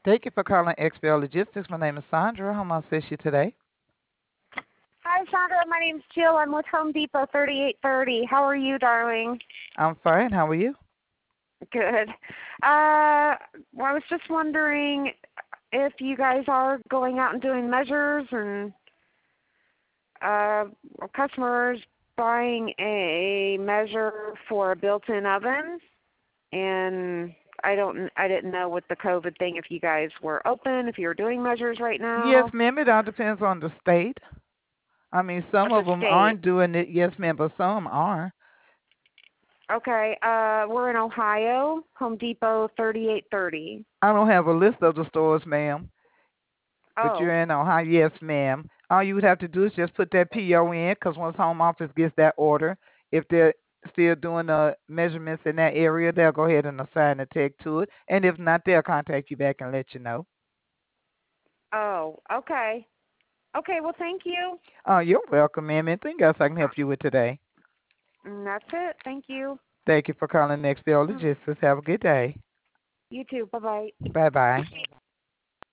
Thank you for calling XPL Logistics. My name is Sandra. How may I assist you today? Hi, Sandra. My name's Jill. I'm with Home Depot 3830. How are you, darling? I'm fine. How are you? Good. Well, I was just wondering if you guys are going out and doing measures and customers buying a measure for a built-in oven, and I didn't know with the COVID thing if you guys were open, if you were doing measures right Yes, now. ma'am. It all depends on the state. I mean, some Of the of them state. aren't doing it. Yes, ma'am, but some are. Okay. We're in Ohio. Home Depot 3830. I don't have a list of the stores, ma'am, but Oh. you're in Ohio. Yes, ma'am. All you would have to do is just put that PO in, because once home office gets that order, if they're still doing the measurements in that area, they'll go ahead and assign a tech to it. And if not, they'll contact you back and let you know. Oh, okay. Okay, well, thank you. Oh, you're welcome, ma'am. Anything else I can help you with today? That's it. Thank you. Thank you for calling Nextfield Mm, Logistics. Have a good day. You too. Bye-bye. Bye bye.